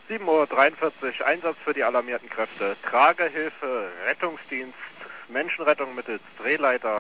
7:43 Uhr, Einsatz für die alarmierten Kräfte, Tragehilfe, Rettungsdienst, Menschenrettung mittels Drehleiter.